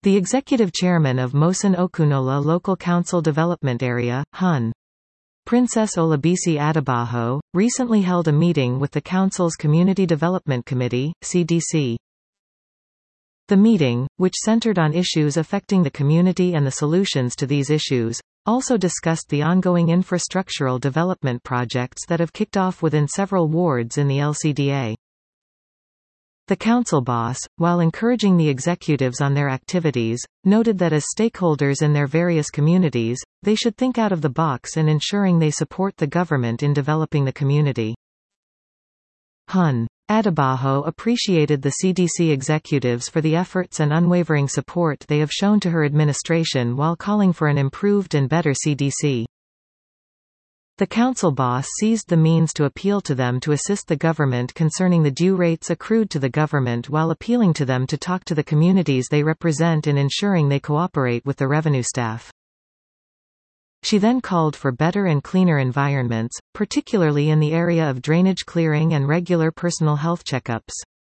The executive chairman of Mosun Okunola Local Council Development Area, Hun. Princess Olabisi Adebayo, recently held a meeting with the Council's Community Development Committee, CDC. The meeting, which centered on issues affecting the community and the solutions to these issues, also discussed the ongoing infrastructural development projects that have kicked off within several wards in the LCDA. The council boss, while encouraging the executives on their activities, noted that as stakeholders in their various communities, they should think out of the box in ensuring they support the government in developing the community. Hun. Adebayo appreciated the CDC executives for the efforts and unwavering support they have shown to her administration while calling for an improved and better CDC. The council boss seized the means to appeal to them to assist the government concerning the due rates accrued to the government while appealing to them to talk to the communities they represent in ensuring they cooperate with the revenue staff. She then called for better and cleaner environments, particularly in the area of drainage clearing and regular personal health checkups.